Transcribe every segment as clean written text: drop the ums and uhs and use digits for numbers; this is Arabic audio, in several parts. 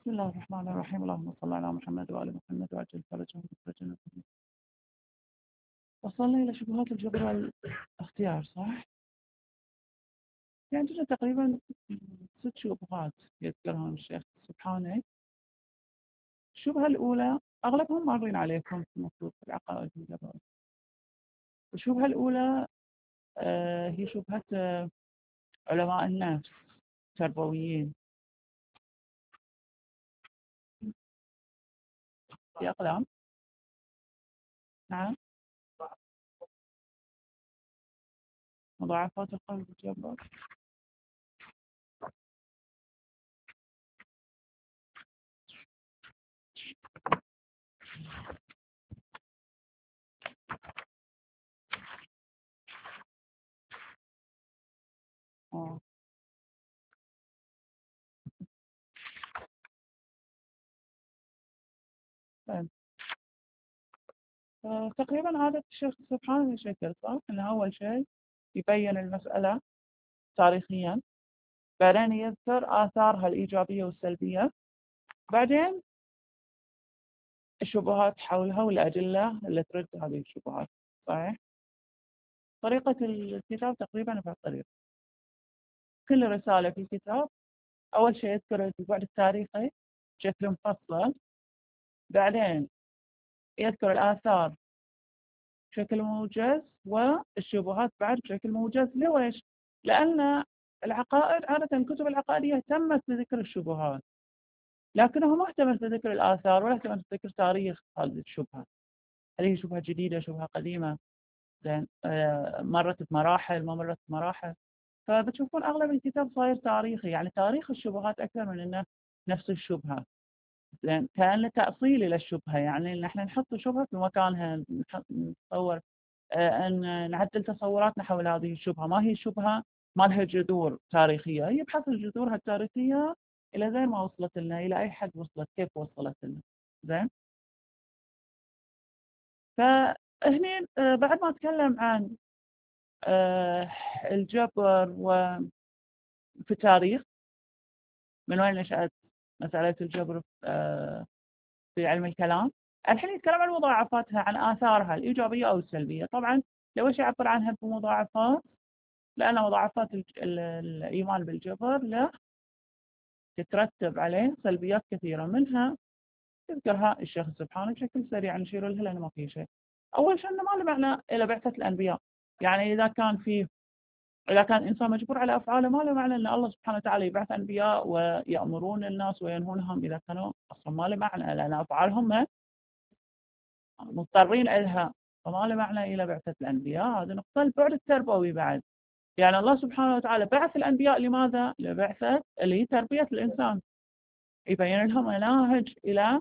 بسم الله الرحمن الرحيم. اللهم صل على محمد وآل محمد وعجل فرجهم وفرجنا. وصلنا إلى شبهات الجبر والاختيار، صح؟ في عندنا تقريبا 6 شبهات يذكرهم الشيخ سبحانه. الشبهة الأولى أغلبهم مارين عليكم المفروض في العقائد الجبر. الشبهة الأولى هي شبهة علماء النفس التربويين. في أقلام؟ نعم. مضاعفات القلب الجبر. آه. طيب. تقريبا عادة الشيخ سبحانه شكل، صح؟ إنه أول شيء يبين المسألة تاريخيا، بعدين يذكر آثارها الإيجابية والسلبية، بعدين الشبهات حولها والأدلة اللي ترد هذه الشبهات، صحيح؟ طريقة الكتاب تقريبا بهالطريقة. كل رسالة في الكتاب أول شيء يذكر البعد التاريخي بشكل مفصل، بعدين يذكر الآثار بشكل موجز والشبهات بعد بشكل موجز. ليش؟ لأن العقائد عادة الكتب العقائدية اهتمت بذكر الشبهات، لكنه ما اهتمت بذكر الآثار ولا اهتمت بذكر تاريخ هذه الشبهة. هل هي شبهة جديدة، شبهة قديمة، زين مرت بمراحل، ما مرت بمراحل. فبتشوفون أغلب الكتاب صاير تاريخي، يعني تاريخ الشبهات أكثر من إنه نفس الشبهة. زين كأنه تأصيل إلى الشبهة، يعني إن إحنا نحط الشبهة في مكانها، نتصور أن نعدل تصوراتنا حول هذه الشبهة. ما هي شبهة ما لها جذور تاريخية، هي بحث جذورها التاريخية إلى زين ما وصلت لنا، إلى أي حد وصلت، كيف وصلت لنا. زين. فهني بعد ما أتكلم عن آه، الجبر وفي التاريخ، من وين نشأت مسألة الجبر في علم الكلام، الحين يتكلم عن مضاعفاتها، عن آثارها الإيجابية أو السلبية. طبعا لو ايش يعبر عنها بمضاعفات، لأن مضاعفات الإيمان بالجبر له تترتب عليه سلبيات كثيرة، منها يذكرها الشيخ سبحانه بشكل سريع نشير لها لأنه ما في شيء. أول شيء أنه ما له معنى إلى بعثة الأنبياء. يعني إذا كان الإنسان مجبور على أفعاله، ما له معنى أن الله سبحانه وتعالى يبعث أنبياء ويأمرون الناس وينهونهم إذا كانوا أصلا ما له معنى، لأن أفعالهم مضطرين إلها، فما له معنى إلى بعثة الأنبياء. هذه نقطة. البعد التربوي بعد، يعني الله سبحانه وتعالى بعث الأنبياء لماذا؟ لبعثة اللي هي تربية الإنسان، يبين لهم مناهج إلى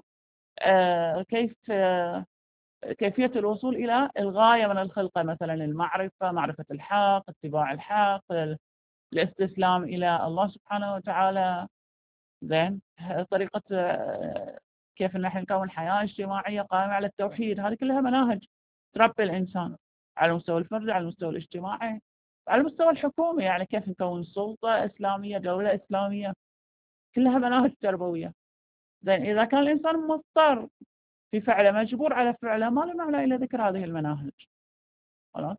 كيفية الوصول إلى الغاية من الخلقة، مثلا المعرفة، معرفة الحق، اتباع الحق، الاستسلام إلى الله سبحانه وتعالى. زين. طريقة كيف ان احنا نكون حياة اجتماعية قائمة على التوحيد. هذه كلها مناهج تربي الإنسان على المستوى الفردي، على المستوى الاجتماعي، على المستوى الحكومي، يعني كيف نكون سلطة إسلامية، دولة إسلامية. كلها مناهج تربوية. زين إذا كان الإنسان مضطر في فعله، مجبور على فعله، ما له معنى إلا ذكر هذه المناهج. خلاص.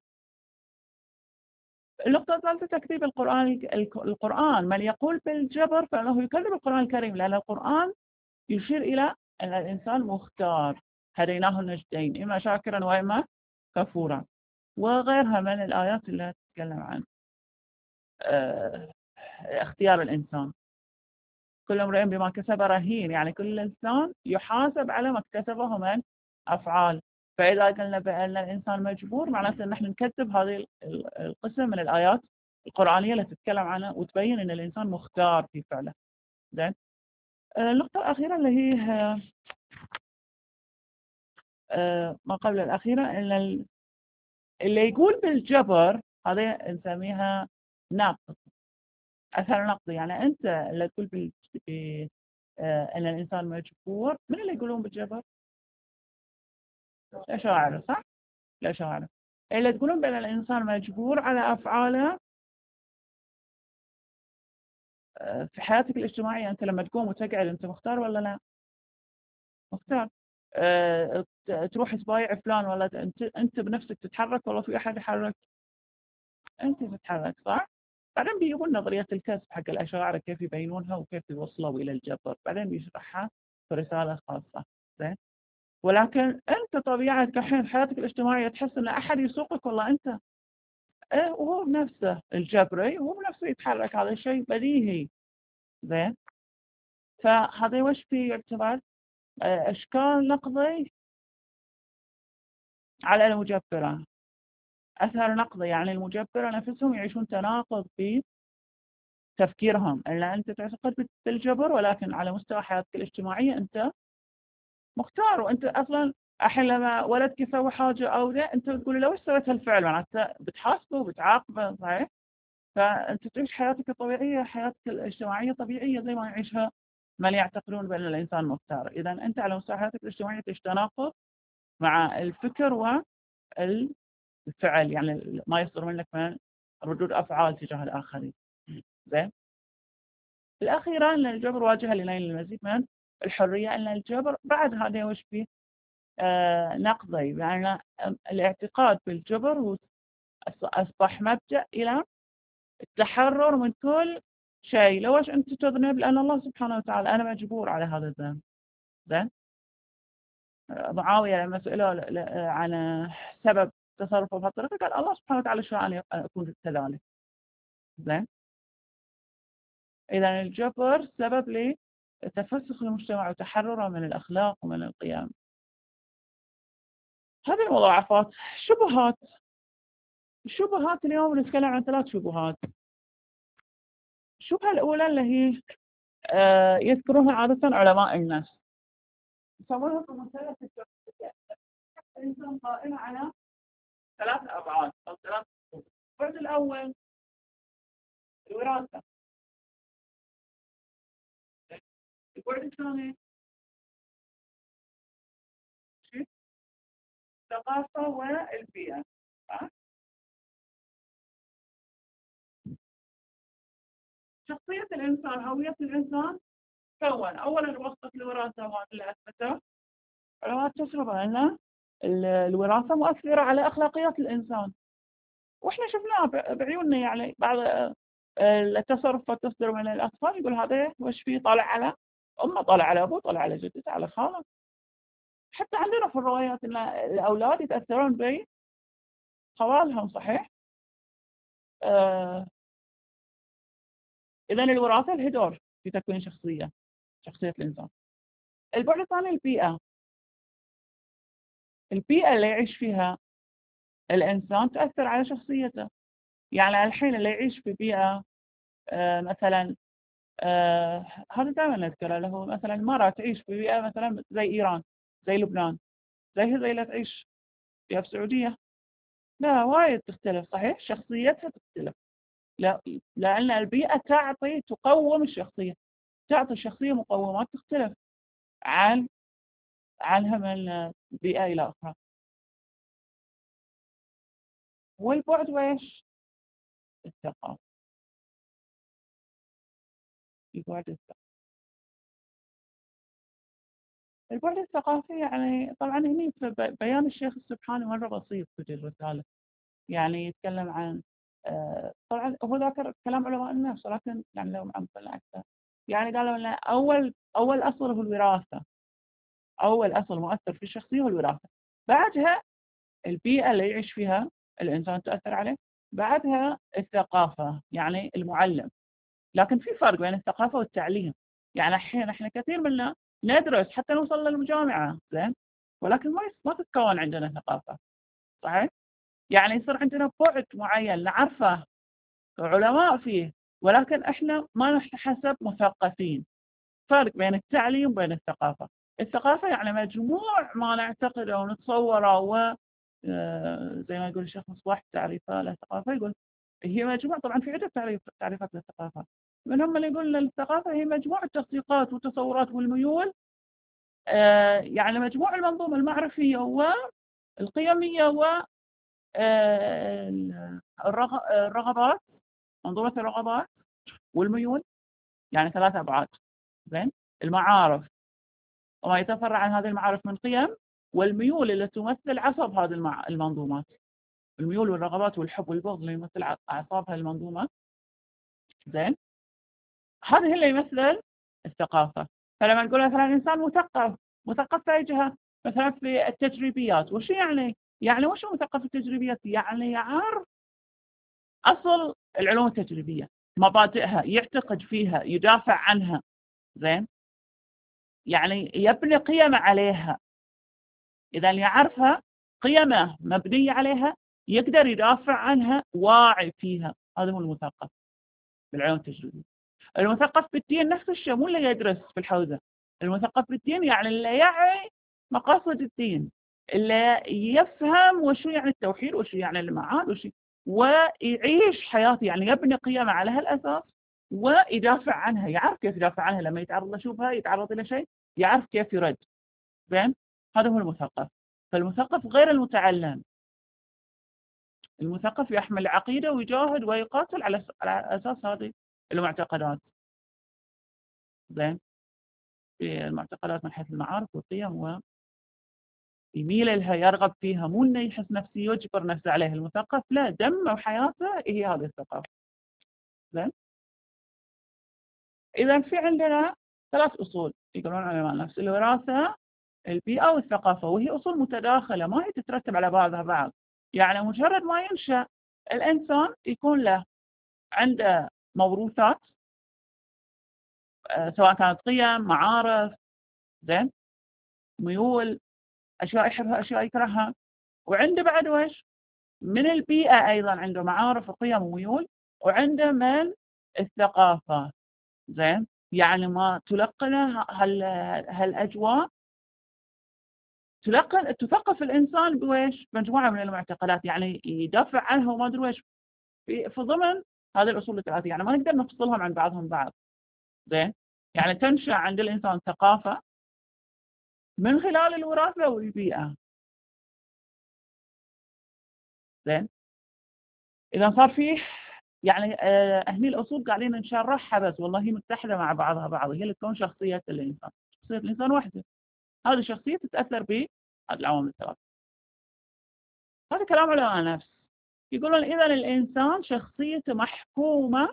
النقطة الثالثة تكذيب القرآن. القرآن من يقول بالجبر فإنه يكذب القرآن الكريم، لأن القرآن يشير إلى أن الإنسان مختار، هديناه النجدين، إما شاكرا وإما كفورا، وغيرها من الآيات اللي تتكلم عن آه، اختيار الإنسان. كل امرئ بما كسب رهين، يعني كل إنسان يحاسب على ما اكتسبه من أفعال. فإذا قلنا بأن الإنسان مجبور، معناته أن احنا نكذب هذه القسم من الآيات القرآنية اللي تتكلم عنها وتبين أن الإنسان مختار في فعله. زين. النقطة الأخيرة اللي هي ما قبل الأخيرة، أن اللي يقول بالجبر هذا نسميها نقد، أثر نقدي. يعني أنت اللي تقول أن الإنسان مجبور، من اللي يقولون بالجبر؟ الأشاعرة، صح؟ الأشاعرة اللي تقولون بأن الإنسان مجبور على أفعاله، في حياتك الاجتماعية أنت لما تقوم وتقعد أنت مختار ولا لا؟ مختار. تروح تبايع فلان ولا أنت بنفسك تتحرك ولا في أحد يحرك؟ أنت تتحرك صح؟ بعدين بيجيبون نظرية الكسب حق الأشاعرة كيف يبينونها وكيف يوصلوا إلى الجبر، بعدين بيشرحها في رسالة خاصة. زين. ولكن أنت طبيعتك الحين حياتك الاجتماعية تحس إن أحد يسوقك والله أنت. إيه، وهو بنفسه الجبري وهو بنفسه يتحرك، هذا شيء بديهي. زين. فهذا وش فيه يعتبر إشكال نقضي على المجبرة، أثر نقضي، يعني المجبرة نفسهم يعيشون تناقض في تفكيرهم، أن أنت تعتقد بالجبر ولكن على مستوى حياتك الاجتماعية أنت مختار. وأنت أصلا الحين لما ولدك يسوي حاجة أو ذا أنت تقول له وش سويت هالفعل، معناته بتحاسبه وبتعاقبه صحيح؟ فأنت تعيش حياتك الطبيعية، حياتك الاجتماعية طبيعية زي ما يعيشها من يعتقدون بأن الإنسان مختار. إذا أنت على مستوى حياتك الاجتماعية تعيش تناقض مع الفكر والفعل، يعني ما يصدر منك من ردود أفعال تجاه الآخرين. زين. الأخيرة أن الجبر واجهة لنيل المزيد من الحرية، أن الجبر بعد هذا وش فيه نقضي، يعني الاعتقاد بالجبر هو أصبح مبدأ إلى التحرر من كل شيء. لوش أنت تذنب؟ لأن الله سبحانه وتعالى أنا مجبور على هذا الذنب. زين. معاوية لما سئله عن سبب تصرفه بهالطريقة قال الله سبحانه وتعالى شاء أن أكون كذلك. زين. إذا الجبر سبب لتفسخ المجتمع وتحرره من الأخلاق ومن القيم. هذه المضاعفات. شبهات. الشبهات اليوم نتكلم عن 3 شبهات. الشبهة الأولى اللي هي يذكرونها عادة علماء النفس، يسمونها في مسألة الشخصية. الإنسان قائم على 3 أبعاد أو 3 خطوط. البعد الأول الوراثة، البعد الثاني الثقافة والبيئة. شخصية الإنسان، هوية الإنسان كون أولا وصفة الوراثة، وهذا اللي أثبته علماء التجربة أن الوراثة مؤثرة على أخلاقيات الإنسان، وإحنا شفناه بعيوننا. يعني بعض التصرفات تصدر من الأطفال يقول هذا وش فيه، طالع على أمه، طالع على أبوه، طالع على جدته، على خاله. حتى عندنا في الروايات أن الأولاد يتأثرون بخوالهم صحيح. إذن الوراثة له دور في تكوين شخصية الإنسان. البعد الثاني البيئة. البيئة اللي يعيش فيها الإنسان تأثر على شخصيته. يعني الحين اللي يعيش في بيئة مثلا هذا دائما نذكره، له مثلا مرة تعيش في بيئة مثلا زي إيران، زي لبنان، زي اللي تعيش فيها في السعودية، لا وايد تختلف صحيح، شخصيتها تختلف. لا، لأن البيئة تقوم الشخصية، تعطي الشخصية مقومات تختلف عنها من بيئة إلى أخرى. والبعد ويش الثقافة. البعد الثقافي. البعد الثقافي يعني طبعا هني في بيان الشيخ السبحاني مرة بسيط في الرسالة، يعني يتكلم عن طبعا هو ذكر كلام علماء النفس، ولكن يعني لو معمقنا أكثر يعني قالوا أن أول أصل هو الوراثة. أول أصل مؤثر في الشخصية هو الوراثة، بعدها البيئة اللي يعيش فيها الإنسان تؤثر عليه، بعدها الثقافة يعني المعلم. لكن في فرق بين الثقافة والتعليم. يعني الحين احنا كثير منا ندرس حتى نوصل للجامعة زين، ولكن ما تتكون عندنا ثقافة صحيح؟ يعني يصير عندنا بعد معين نعرفه علماء فيه، ولكن احنا ما نحسب مثقفين. فرق بين التعليم وبين الثقافة. الثقافة يعني مجموع ما نعتقده ونتصوره، و زي ما يقول الشيخ مصباح تعريفه للثقافة، يقول هي مجموع، طبعا في عدة تعريفات للثقافة، منهم اللي يقول الثقافة هي مجموع التصديقات والتصورات والميول، يعني مجموع المنظومة المعرفية والقيمية والرغبات، منظومة الرغبات والميول يعني 3 أبعاد. زين، المعارف وما يتفرع عن هذه المعارف من قيم، والميول اللي تمثل عصب هذه المنظومات، الميول والرغبات والحب والبغض اللي يمثل أعصاب هذه المنظومة. زين، هذا هي اللي يمثل الثقافة. فلما نقول مثلا إنسان مثقف، مثقف في أي جهة؟ مثلا في التجريبيات. وش يعني؟ يعني وش مثقف في التجريبيات؟ يعني يعرف أصل العلوم التجريبية، مبادئها، يعتقد فيها، يدافع عنها. زين، يعني يبني قيمة عليها. إذا يعرفها، قيمه مبنية عليها، يقدر يدافع عنها، واعي فيها. هذا هو المثقف بالعلوم التجريبية. المثقف بالدين نفس الشيء، مو اللي يدرس في الحوزة. المثقف بالدين يعني اللي يعي مقاصد الدين، اللي يفهم وشو يعني التوحيد، وشو يعني المعاد، ويعيش حياته، يعني يبني قيمه على هالأساس ويدافع عنها. يعرف كيف يدافع عنها لما يتعرض لشبهة، يتعرض إلى شيء، يعرف كيف يرد. زين، هذا هو المثقف. فالمثقف غير المتعلم. المثقف يحمل عقيدة ويجاهد ويقاتل على أساس هذه المعتقدات. زين، في المعتقدات من حيث المعارف والقيم، ويميل لها، يرغب فيها، مو انه يحس نفسه يجبر نفسه عليها. المثقف لا، دمه وحياته هي هذه الثقافة. زين، إذا في عندنا 3 أصول يقولون علماء النفس: الوراثة، البيئة، والثقافة. وهي أصول متداخلة، ما هي تترتب على بعضها بعض. يعني مجرد ما ينشأ الإنسان يكون له عنده موروثات، سواء كانت قيم، معارف، زين، ميول، أشياء يحبها، أشياء يكرهها. وعنده بعد وش؟ من البيئة أيضا عنده معارف وقيم وميول، وعنده من الثقافة. زين، يعني ما تلقنه هالأجواء، تثقف الإنسان بويش؟ مجموعة من المعتقدات، يعني يدافع عنها وما أدري ويش في ضمن هذه الأصول الثلاثة. يعني ما نقدر نفصلهم عن بعضهم بعض. زين، يعني تنشأ عند الإنسان ثقافة من خلال الوراثة والبيئة. زين، إذا صار فيه يعني هني الأصول قاعدين نشرحها بس، والله هي متحدة مع بعضها بعض، هي اللي تكون شخصية الإنسان. شخصية الإنسان وحده، هذه الشخصية تتأثر بهذه العوامل الثلاث. هذا كلام علماء النفس. يقولون إذا الإنسان شخصيته محكومة،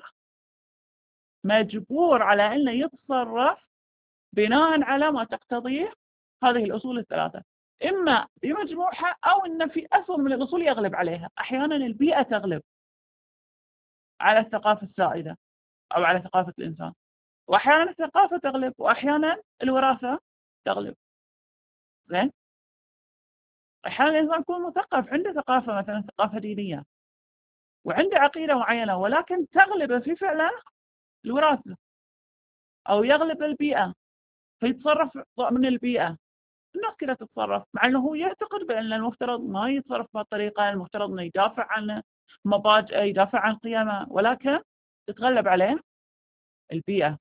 مجبور على أنه يتصرف بناء على ما تقتضيه هذه الأصول الثلاثة، إما بمجموعها أو أن في أصل من الأصول يغلب عليها. أحيانا البيئة تغلب على الثقافة السائدة أو على ثقافة الإنسان، وأحيانا الثقافة تغلب، وأحيانا الوراثة تغلب. زين، أحيانا الإنسان يكون مثقف، عنده ثقافة، مثلا ثقافة دينية، وعنده عقيدة معينة، ولكن تغلب في فعله الوراثة أو يغلب البيئة، فيتصرف من البيئة. الناس كلها تتصرف، مع أنه هو يعتقد بأن المفترض ما يتصرف بهالطريقة، المفترض أنه يدافع عن مبادئه، يدافع عن قيمه، ولكن تتغلب عليه البيئة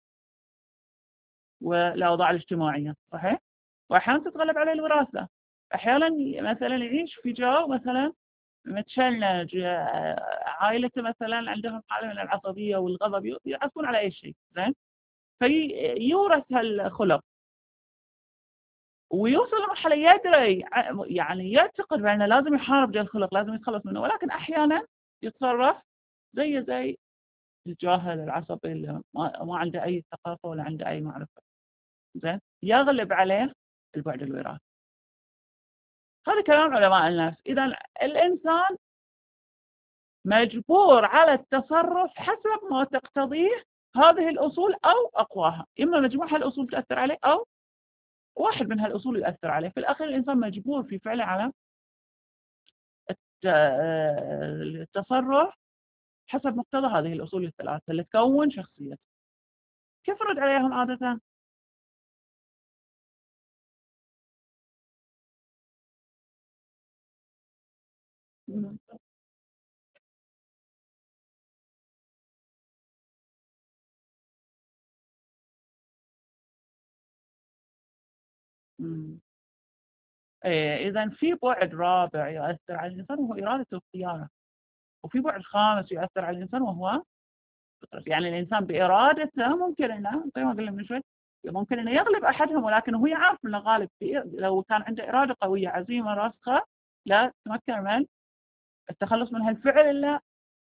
والأوضاع الاجتماعية. صحيح؟ وأحيانا تتغلب عليه الوراثة. أحيانا مثلا يعيش في جو مثلا متشنج، عائلته مثلا عندهم حالة من العصبية والغضب، يعصبون على أي شيء. زين، فيورث هالخلق، ويوصل لمرحلة يدري، يعني يعتقد بأنه لازم يحارب ذا الخلق، لازم يتخلص منه، ولكن أحيانا يتصرف زي الجاهل العصبي اللي ما عنده أي ثقافة ولا عنده أي معرفة. زين، يغلب عليه البعد الوراثي. هذا كلام علماء النفس. إذا الإنسان مجبور على التصرف حسب ما تقتضيه هذه الأصول أو أقواها، إما مجموعة الأصول تأثر عليه أو واحد من هالأصول يؤثر عليه. في الأخير الإنسان مجبور في فعله على التصرف حسب مقتضى هذه الأصول الثلاثة اللي تكون شخصيته. كيف رد عليهم عادة؟ إيه، إذا في بعد رابع يؤثر على الإنسان وهو إرادة الخيانة، وفي بعد خامس يؤثر على الإنسان وهو يعني الإنسان بإرادته ممكن إنه زي ما قلنا من شوي ممكن إنه يغلب أحدهم، ولكن هو يعرف إنه غالب لو كان عنده إرادة قوية عزيمة راسخة لا تمكن من التخلص من هالفعل إلا.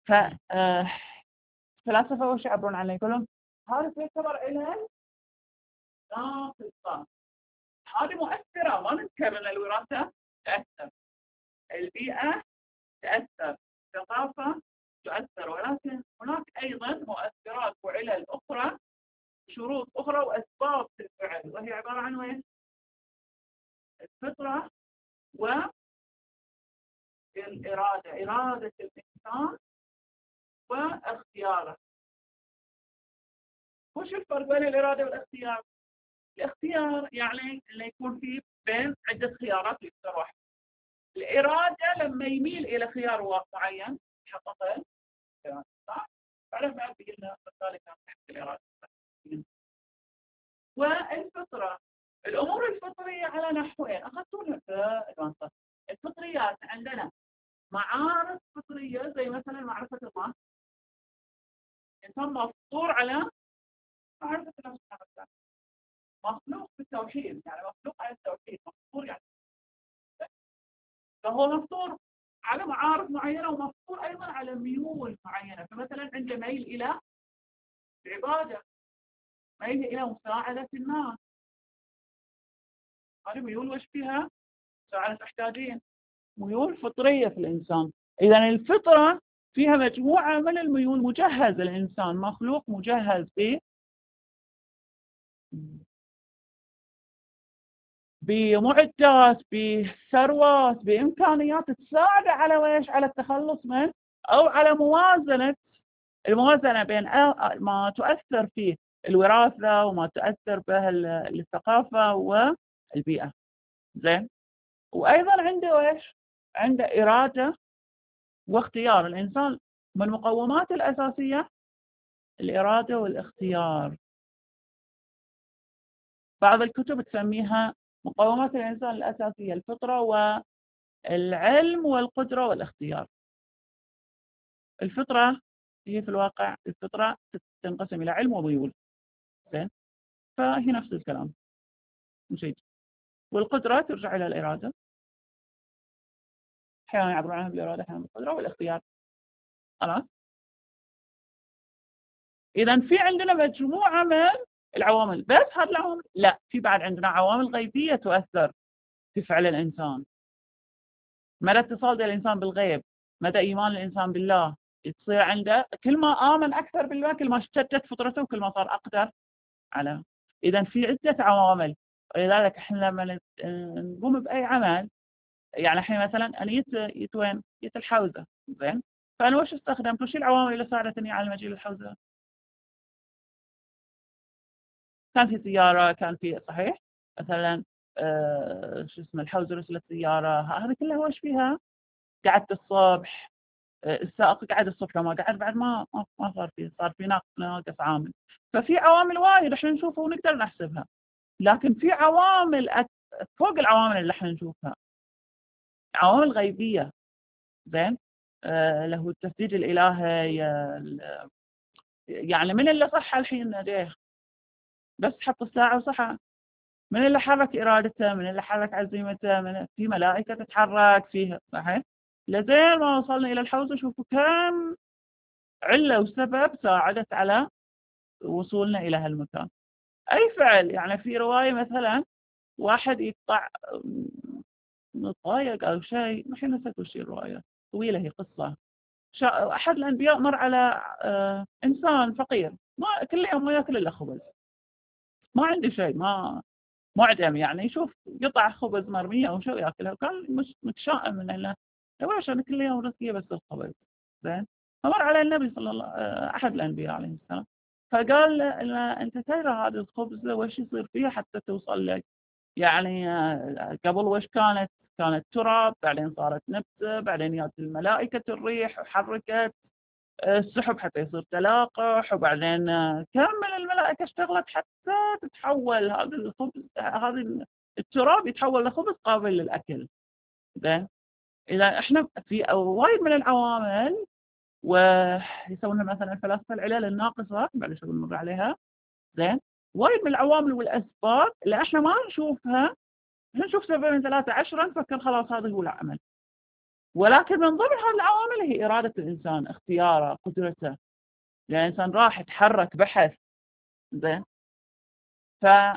فلاسفة وش يعبرون عنه يقولون هذا يعتبر علل ناقصة، هذه مؤثرة، ما ننكر أن الوراثة تأثر، البيئة تأثر، الثقافة تؤثر، ولكن هناك أيضا مؤثرات وعلل أخرى، شروط أخرى وأسباب في الفعل، وهي عبارة عن وين؟ الفطرة والإرادة، إرادة الإنسان واختياره. وش الفرق بين الإرادة والاختيار؟ الاختيار يعني اللي يكون فيه بين عدة خيارات يختار واحد. الإرادة لما يميل إلى خيار معين يحققه صح؟ بعدين بعد بيجينا ذلك تحت الإرادة. والفطرة، الأمور الفطرية على نحوين أخذتونها في الوانطة. الفطريات عندنا معارف فطرية زي مثلا معرفة الله، إنسان مفطور على معرفة الله سبحانه وتعالى، مخلوق بالتوحيد، يعني مخلوق على التوحيد، مفطور يعني فهو مفطور على معارف معينة ومفطور أيضا على ميول معينة. فمثلا عنده ميل إلى العبادة، ميل إلى مساعدة الناس، هذه ميول وش فيها؟ مساعدة محتاجين، ميول فطرية في الإنسان. إذا الفطرة فيها مجموعة من الميول، مجهز الإنسان مخلوق مجهز بمعدات، بثروات، بإمكانيات تساعد على ويش؟ على التخلص من أو على الموازنة بين ما تؤثر فيه الوراثة وما تؤثر به الثقافة والبيئة. زين. وأيضا عنده ويش؟ عنده إرادة واختيار. الإنسان من المقومات الأساسية الإرادة والاختيار. بعض الكتب تسميها مقومات الإنسان الأساسية الفطرة والعلم والقدرة والاختيار. الفطرة هي في الواقع الفطرة تنقسم إلى علم وميول، زين، فهي نفس الكلام مشيد. والقدرة ترجع إلى الإرادة، أحيانا يعبرون عنها بالإرادة أحيانا بالقدرة والاختيار. خلاص. إذا في عندنا مجموعة من العوامل، بس هذه العوامل لا، في بعد عندنا عوامل غيبية تؤثر في فعل الإنسان. مدى اتصال الإنسان بالغيب، مدى إيمان الإنسان بالله، تصير عنده كل ما آمن أكثر بالله كل ما اشتدت فطرته وكل ما صار أقدر على. إذا في عدة عوامل، ولذلك إحنا لما نقوم بأي عمل، يعني الحين مثلا أنا جيت وين؟ جيت الحوزة، زين، فأنا وش استخدمت؟ وش العوامل اللي ساعدتني على المجيء للحوزة؟ كان في سيارة، كان في صحيح مثلا شو اسمه الحوزة رسلت سيارة، هذه كلها وش فيها؟ قعدت الصبح، السائق قعد الصبح، ما قعد بعد ما صار في ناقص عامل. ففي عوامل وايد احنا نشوفها ونقدر نحسبها، لكن في عوامل فوق العوامل اللي احنا نشوفها، عوامل غيبية. زين. له التسديد الإلهي، يعني من اللي صح الحين يديه بس حط الساعة وصحى، من اللي حرك إرادته، من اللي حرك عزيمته، في ملائكة تتحرك فيها، صحيح. لزين ما وصلنا إلى الحوزة شوفوا كم علة وسبب ساعدت على وصولنا إلى هالمكان. أي فعل، يعني في رواية مثلا واحد يقطع متضايق أو شيء، الحين نسيت وش الرواية، طويلة هي قصة. أحد الأنبياء مر على إنسان فقير، ما كل يوم ما يأكل إلا خبز، ما عنده شيء، ما معدم، يعني يشوف قطع خبز مرمية أو شيء يأكلها، وكان متشائم من أنه ليش أنا كل يوم رزقي بس الخبز. زين. فمر على النبي صلى الله أحد الأنبياء عليه السلام، فقال له أنت ترى هذه الخبز وش يصير فيها حتى توصل لك؟ يعني قبل وش كانت تراب، بعدين صارت نبتة، بعدين جات الملائكة الريح وحركت السحب حتى يصير تلاقح، وبعدين كمل الملائكة اشتغلت حتى تتحول هذا الخبز، هذا التراب يتحول لخبز قابل للأكل. زين. إذا احنا في وايد من العوامل ويسوونها مثلا فلاسفة العلل الناقصة بلشوا بنمر عليها. زين. وايد من العوامل والأسباب اللي احنا ما نشوفها، احنا نشوف سبب من 13 نفكر خلاص هذا هو العمل، ولكن من ضمن هذه العوامل هي إرادة الإنسان، اختياره، قدرته. يعني الإنسان راح يتحرك، بحث. زين. ففعل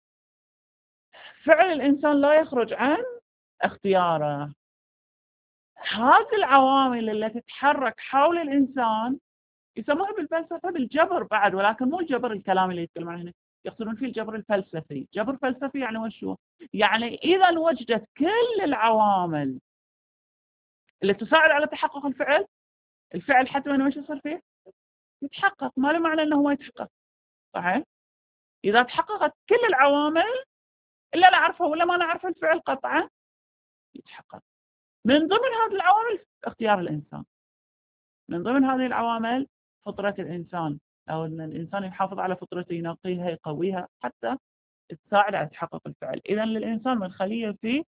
الإنسان لا يخرج عن اختياره. هذه العوامل التي تتحرك حول الإنسان يسموها بالفلسفة بالجبر بعد، ولكن مو الجبر الكلام اللي يتكلم عنه، يقصدون فيه الجبر الفلسفي. جبر فلسفي يعني وشو؟ يعني إذا وجدت كل العوامل اللي تساعد على تحقق الفعل، الفعل حتما وش يصير فيه؟ يتحقق. ما له معنى أنه ما يتحقق. صحيح؟ إذا تحققت كل العوامل إلا نعرفها ولا ما نعرف الفعل قطعا يتحقق. من ضمن هذه العوامل اختيار الإنسان، من ضمن هذه العوامل فطرة الإنسان، أو أن الإنسان يحافظ على فطرته، ينقيها، يقويها حتى تساعد على تحقق الفعل. إذا للإنسان مدخلية في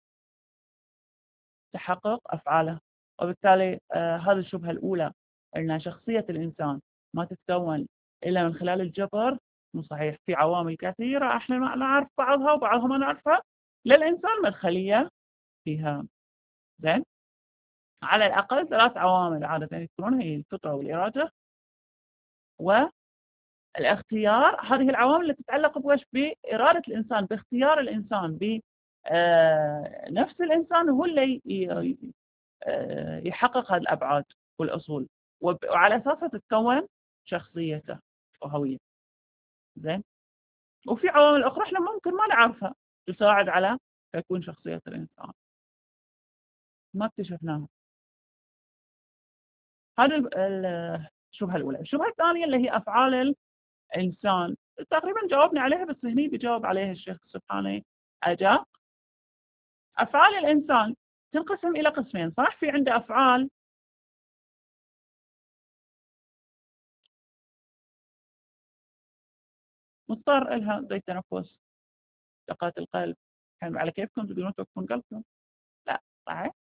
تحقق أفعاله. وبالتالي هذه الشبهة الأولى، أن شخصية الإنسان ما تتكون إلا من خلال الجبر، مو صحيح. في عوامل كثيرة احنا ما نعرف بعضها وبعضها ما نعرفها، للإنسان مدخلية فيها. زين. على الأقل 3 عوامل عادة يذكرونها، هي الفطرة والإرادة والاختيار. هذه العوامل التي تتعلق بوش؟ بإرادة الإنسان، باختيار الإنسان، بنفس الإنسان هو اللي يحقق هذه الأبعاد والأصول، وعلى أساسها تتكون شخصيته وهويته. زين. وفي عوامل أخرى احنا ممكن ما نعرفها تساعد على تكوين شخصية الإنسان، ما اكتشفناها. هذه الشبهة الأولى. الشبهة الثانية اللي هي أفعال الإنسان، تقريبا جاوبنا عليها، بس هني بيجاوب عليها الشيخ سبحانه أداء. أفعال الإنسان تنقسم إلى قسمين، صح؟ في عنده أفعال مضطر إلها زي التنفس، دقات القلب. كان على كيفكم تقدرون توقفون قلبكم؟ لا. صحيح.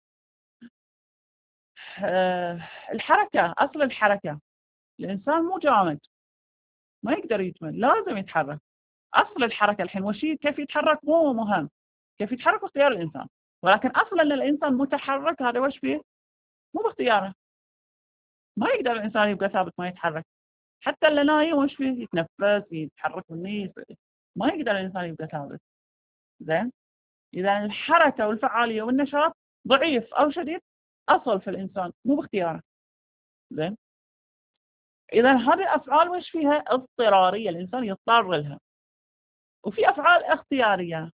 الحركة، أصل الحركة، الإنسان مو جامد، ما يقدر يجمد، لازم يتحرك. أصل الحركة الحين وشي كيف يتحرك مو مهم، كيف يتحرك باختيار الإنسان، ولكن أصلا أن الإنسان متحرك هذا وش فيه؟ مو باختياره. ما يقدر الإنسان يبقى ثابت ما يتحرك. حتى اللي نايم وش فيه؟ يتنفس، يتحرك مني، ما يقدر الإنسان يبقى ثابت. زين. إذا الحركة والفعالية والنشاط ضعيف أو شديد أصل في الإنسان، مو باختياره. زين. إذا هذه الأفعال وش فيها؟ اضطرارية، الإنسان يضطر لها. وفي أفعال اختيارية.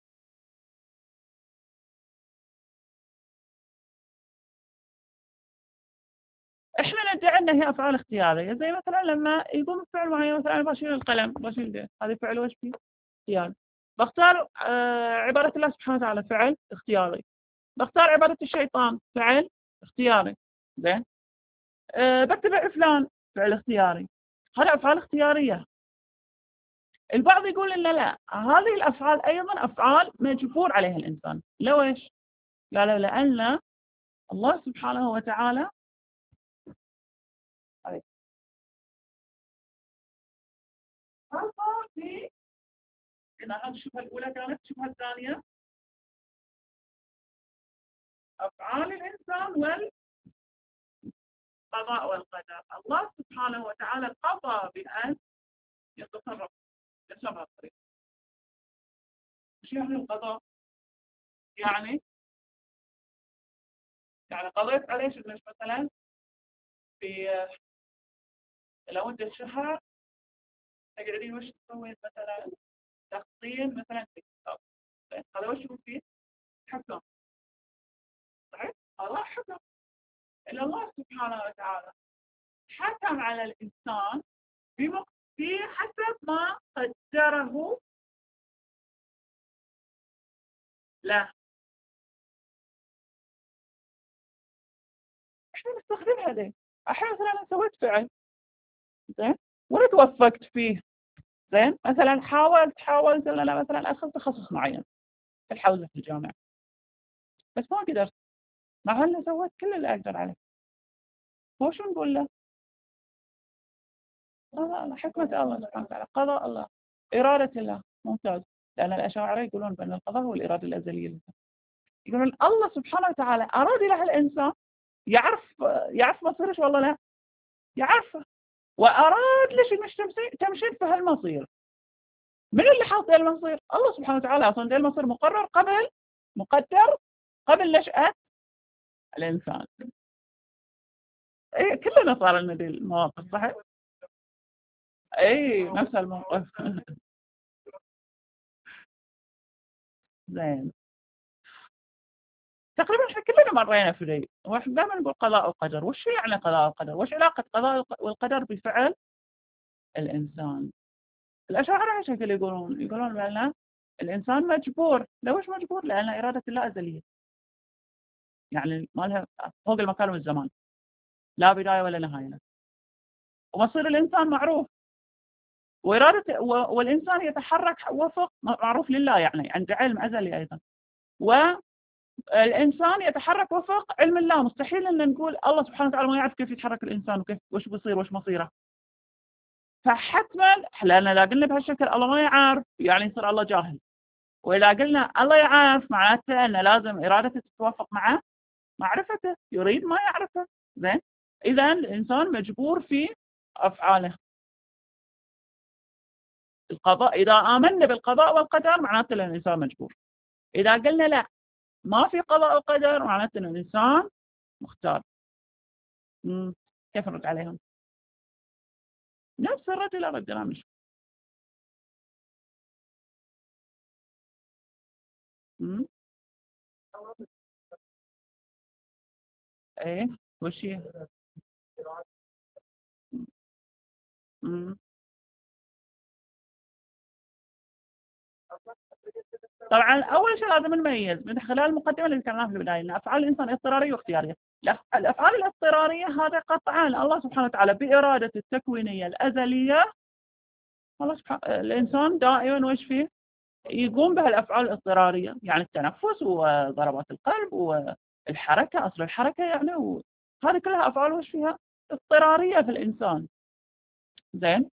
إحنا ندعي أنها هي أفعال اختيارية، زي مثلا لما يقوم بفعل معين، مثلا أنا بشيل القلم، بشيل البيت، هذا فعل وش فيه؟ اختياري. بختار عبادة الله سبحانه وتعالى، فعل اختياري. بختار عبادة الشيطان، فعل اختياري. زين. بتبع فلان، فعل اختياري. هذه أفعال اختيارية. البعض يقول إن لا، هذه الأفعال أيضا أفعال مجبور عليها الإنسان. ليش؟ قالوا لأن الله سبحانه وتعالى أمر في، إن هذه الشبهة الأولى كانت. الشبهة الثانية أفعال الإنسان والقضاء والقدر. الله سبحانه وتعالى قضى بأن يتصرف بسبب الطريق. إيش يعني القضاء؟ يعني قضيت عليه إنك مثلا في، لو أنت شهر تقعدين وش تسوين مثلا؟ تخطين مثلا في الكتاب. هذا وش هو فيه؟ حكم. صحيح؟ الله حكم. إن الله سبحانه وتعالى حكم على الإنسان حسب ما قدره له. احنا نستخدمها ليه؟ احيانا مثلا انا سويت فعل، زين، وانا توفقت فيه. زين. مثلا حاولت ان انا مثلا ادخل تخصص معين في الحوزه في الجامعه، بس ما قدرت، مع اني سويت كل اللي اقدر عليه. هو شو نقول له؟ قضاء الله، حكمة الله سبحانه وتعالى، قضاء الله، إرادة الله. ممتاز. لأن الأشاعرة يقولون بأن القضاء هو الإرادة الأزلية. يقولون الله سبحانه وتعالى أراد له الإنسان، يعرف مصيرش والله لا يعرفه، وأراد ليش مش تمشي في هالمصير. من اللي حاط المصير؟ الله سبحانه وتعالى. أصلا المصير مقدر قبل نشأة الإنسان. إيه كلنا صار لنا دي المواقف صحيح؟ إيه نفس الموقف. زين. تقريبا احنا كلنا مرينا في ذي، واحنا دائما نقول قضاء وقدر. وش يعني قضاء وقدر؟ وش علاقة قضاء والقدر بفعل الإنسان؟ الأشاعرة ايش يقولون بأن الإنسان مجبور. ليش مجبور؟ لأن إرادة الله أزلية، يعني ما لها فوق المكان والزمان، لا بداية ولا نهاية. ومصير الإنسان معروف، وإرادة والإنسان يتحرك وفق معروف لله، يعني عند علم أزلي أيضا. والإنسان يتحرك وفق علم الله. مستحيل أن نقول الله سبحانه وتعالى ما يعرف كيف يتحرك الإنسان وكيف وش بيصير وش مصيره. فحتما لأن لا قلنا بهالشكل الله ما يعرف يعني يصير الله جاهل، وإذا قلنا الله يعرف معناته أن لازم إرادته تتوافق مع معرفته، يريد ما يعرفه. زين. إذا الإنسان مجبور في أفعاله. القضاء، إذا آمنا بالقضاء والقدر معناته أن الإنسان مجبور. إذا قلنا لا ما في قضاء وقدر معناته أن الإنسان مختار. كيف نرد عليهم؟ نفس الرد إلى ردنا مش. ايه وش هي؟ طبعا اول شيء لازم نميز من خلال المقدمه اللي ذكرناها في البدايه ان افعال الانسان اضطراريه واختياريه. الافعال الاضطراريه هذا قطعا الله سبحانه وتعالى بارادته التكوينيه الازليه. الله سبحانه الانسان دائما وش فيه يقوم بهالافعال الاضطراريه، يعني التنفس وضربات القلب والحركه، اصل الحركه يعني هذه كلها افعال وش فيها اضطراريه في الانسان. زين.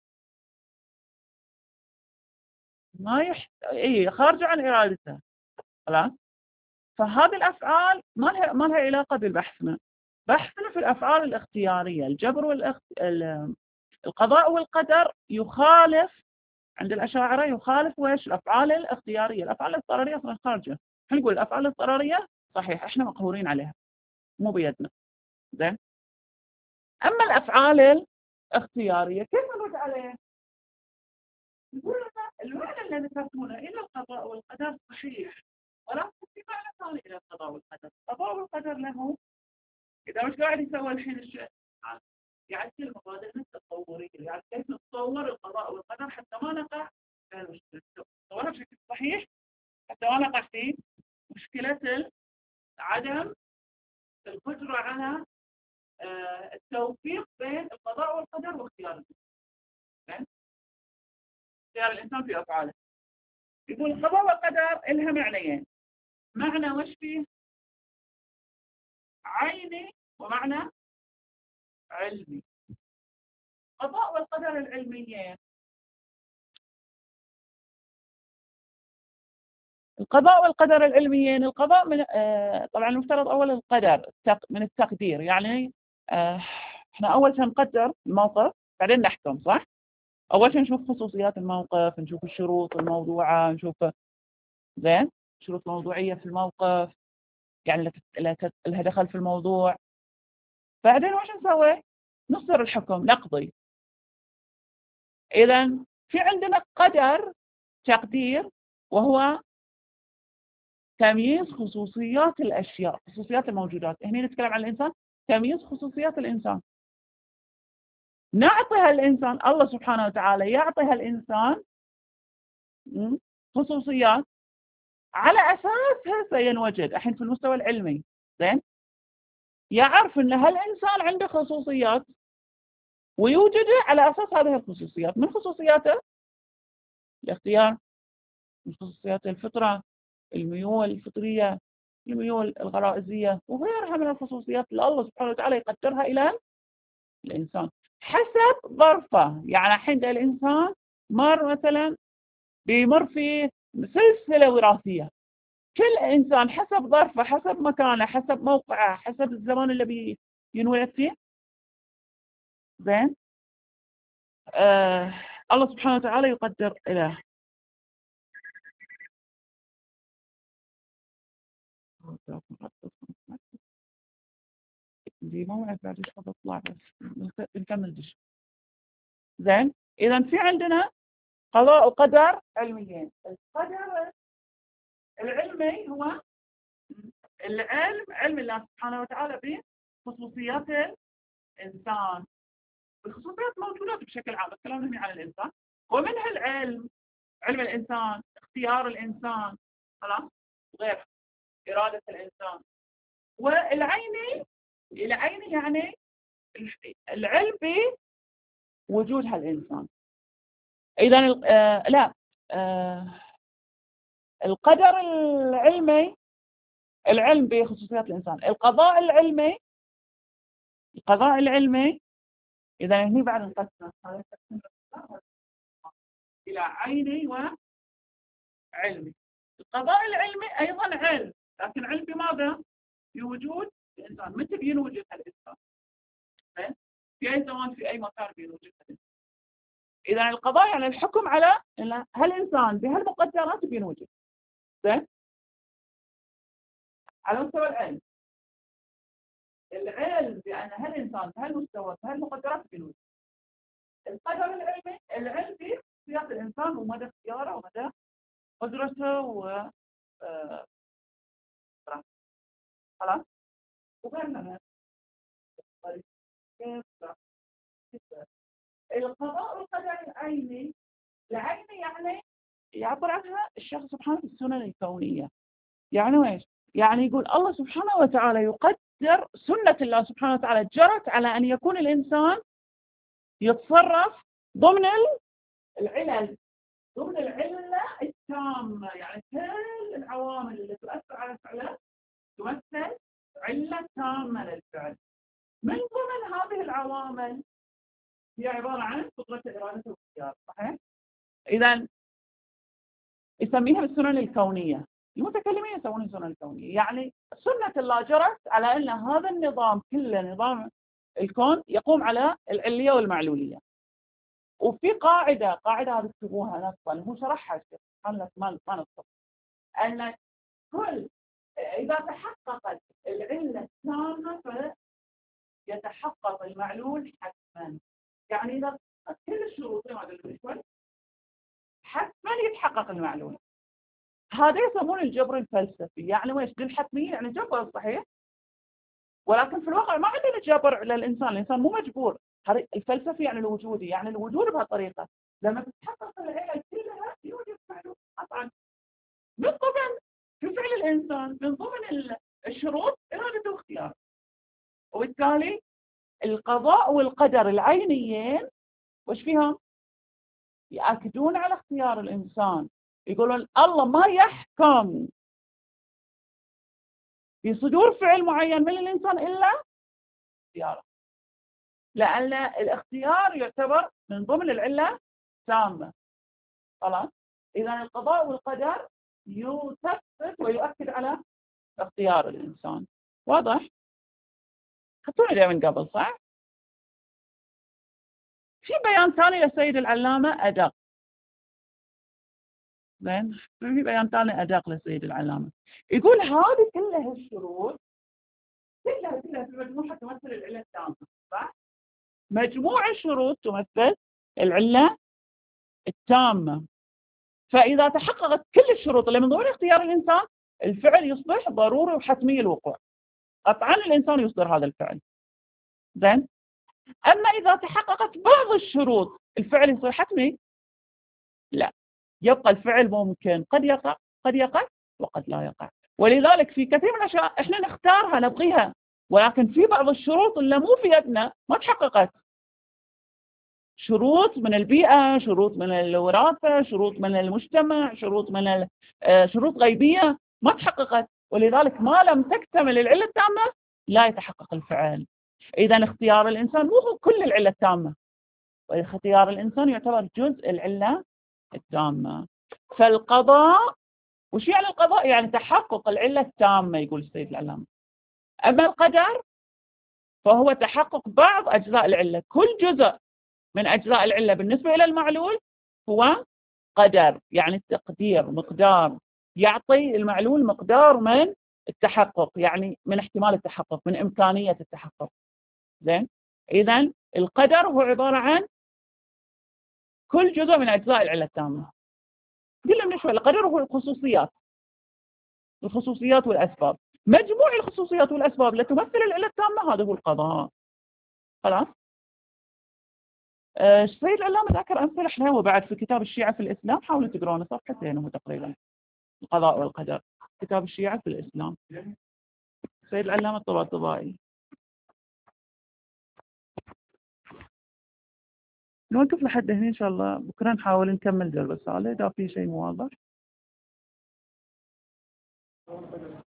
ما اي خارجه عن ارادته. خلاص. فهذه الافعال ما لها علاقه بالبحثنا. بحثنا في الافعال الاختياريه. الجبر القضاء والقدر يخالف عند الاشاعره، يخالف وش الافعال الاختياريه. الافعال الاضطراريه اصلا خارجه. احنا نقول الافعال الاضطراريه صحيح احنا مقهورين عليها مو بيدنا. زين. اما الافعال الاختياريه كيف نرد عليه؟ نقول المعنى الذي ذكرتونه الى القضاء والقدر صحيح، ولكن في معنى ثاني الى القضاء والقدر. القضاء والقدر له اذا مش قاعد يسوي الحين الشيء يعني المبادئ التطوريه، يعني كيف نتصور القضاء والقدر حتى ما نقع في المشكله، نتصورها بشكل صحيح حتى ما نقع في مشكله عدم القدره على التوفيق بين القضاء والقدر واختيار الانسان. اختيار الانسان في افعاله. يقول القضاء والقدر لها معنيين. معنى وش فيه عيني ومعنى علمي. القضاء والقدر العلميين. القضاء والقدر العلميين. القضاء من طبعا المفترض أول القدر من التقدير، يعني احنا أول شيء نقدر الموقف بعدين نحكم صح؟ أول شيء نشوف خصوصيات الموقف، نشوف الشروط الموضوعة، نشوف زين شروط الموضوعية في الموقف، يعني لها دخل في الموضوع. بعدين وش نسوي؟ نصدر الحكم نقضي. إذا في عندنا قدر تقدير وهو تمييز خصوصيات الأشياء، خصوصيات الموجودات. هنا نتكلم عن الإنسان، تمييز خصوصيات الإنسان. نعطيها الإنسان، الله سبحانه وتعالى يعطيها الإنسان خصوصيات على أساسها سينوجد الحين في المستوى العلمي. زين. يعرف أن هالإنسان عنده خصوصيات ويوجد على أساس هذه الخصوصيات. من خصوصياته الاختيار، من خصوصيات الفطرة، الميول الفطرية، الميول الغرائزية وغيرها من الخصوصيات اللي الله سبحانه وتعالى يقدرها إلى الإنسان حسب ظرفه. يعني الحين الإنسان مثلا بيمر في سلسلة وراثية، كل إنسان حسب ظرفه، حسب مكانه، حسب موقعه، حسب الزمان اللي بينولد فيه. زين. الله سبحانه وتعالى يقدر له. دي موعد بعد ايش اطلع بس نكمل دش. زين. اذا في عندنا قضاء وقدر علميين. القدر العلمي هو علم الله سبحانه وتعالى بخصوصيات الانسان. الخصوصيات موجودات بشكل عام، بس كلامنا عن الانسان. ومن هالعلم علم الانسان، اختيار الانسان، خلاص، غير اراده الانسان. والعيني يعني العلم بوجود هالإنسان. إذا لا، القدر العلمي العلم بخصوصيات الإنسان. القضاء العلمي إذا هني بعد نقسم إلى عيني وعلمي. القضاء العلمي أيضا علم، لكن علم بماذا؟ بوجود الإنسان. متى بينوجد هالإنسان؟ في أي زمان، في أي مكان بينوجد هالإنسان. إذا القضاء يعني الحكم على هالإنسان بهالمقدرات بينوجد. زين. على مستوى العلم بأن هالإنسان بهالمستوى بهالمقدرات بينوجد. القدر العلمي العلم بسياق الإنسان ومدى اختياره ومدى قدرته خلاص. وغيرنا القضاء والقدر العيني يعني يعبر عنها الشيخ سبحانه في السنن الكونية. يعني ويش؟ يعني يقول الله سبحانه وتعالى يقدر سنة الله سبحانه وتعالى جرت على أن يكون الإنسان يتصرف ضمن العلل، ضمن العلة التامة. يعني كل العوامل اللي تؤثر على الفعل تمثل علة تامة للفعل. من ضمن هذه العوامل هي عبارة عن قدرة الإرادة والاختيار. صحيح؟ إذا يسميها بالسنن الكونية. المتكلمين يسمونها السنن الكونية. يعني سنة الله جرت على أن هذا النظام كله، نظام الكون، يقوم على العلية والمعلولية. وفي قاعدة هذه تكتبوها نصا، هو شرحها الشيخ ما نص، أن كل إذا تحققت العلة التامة فيتحقق المعلول حتما. يعني إذا كل الشروط حتما يتحقق المعلول. هذا يسمونه الجبر الفلسفي. يعني ويش؟ للحتمية يعني جبر صحيح، ولكن في الواقع ما عندنا جبر للإنسان. الإنسان مو مجبور. هذا الفلسفي يعني الوجودي، يعني الوجود بهالطريقة. لما تتحقق العلل كلها يوجد معلول قطعا. من ضمن في فعل الإنسان، من ضمن الشروط إرادة واختيار. وبالتالي القضاء والقدر العينيين وش فيها؟ يأكدون على اختيار الإنسان. يقولون الله ما يحكم بصدور فعل معين من الإنسان إلا اختياره، لأن الاختيار يعتبر من ضمن العلة تامة. خلاص. إذا القضاء والقدر يثبت ويؤكد على اختيار الإنسان. واضح؟ خدتوني ليه من قبل صح؟ في بيان ثاني للسيد العلامة أدق. زين. في بيان ثاني أدق للسيد العلامة، يقول هذه كلها الشروط كلها في مجموعة تمثل العلة التامة. صح؟ مجموع الشروط تمثل العلة التامة. فإذا تحققت كل الشروط اللي من ضمن اختيار الإنسان، الفعل يصبح ضروري وحتمي الوقوع. قطعا الإنسان يصدر هذا الفعل. زين. أما إذا تحققت بعض الشروط الفعل يصير حتمي؟ لا، يبقى الفعل ممكن، قد يقع وقد لا يقع. ولذلك في كثير من الأشياء إحنا نختارها نبغيها، ولكن في بعض الشروط اللي مو في يدنا ما تحققت. شروط من البيئة، شروط من الوراثة، شروط من المجتمع، شروط غيبية ما تحققت. ولذلك ما لم تكتمل العلة التامة لا يتحقق الفعل. إذا اختيار الإنسان مو هو كل العلة التامة، واختيار الإنسان يعتبر جزء العلة التامة. فالقضاء، وش يعني القضاء؟ يعني تحقق العلة التامة، يقول السيد العلامة. أما القدر فهو تحقق بعض أجزاء العلة. كل جزء من أجزاء العلة بالنسبة إلى المعلول هو قدر، يعني التقدير، مقدار، يعطي المعلول مقدار من التحقق، يعني من احتمال التحقق، من إمكانية التحقق. زين، إذن القدر هو عبارة عن كل جزء من أجزاء العلة التامة. قلنا من شوي القدر هو الخصوصيات والأسباب. مجموع الخصوصيات والأسباب التي تمثل العلة التامة هذا هو القضاء. خلاص. السيد العلامة ذكر أمثلة حلوة بعد في كتاب الشيعة في الإسلام، حاولوا تقرونه، صفحتين هو تقريبا، القضاء والقدر، كتاب الشيعة في الإسلام، السيد العلامة الطباطبائي. نوقف لحد هنا إن شاء الله، بكرة نحاول نكمل الرسالة إذا في شيء مواضح.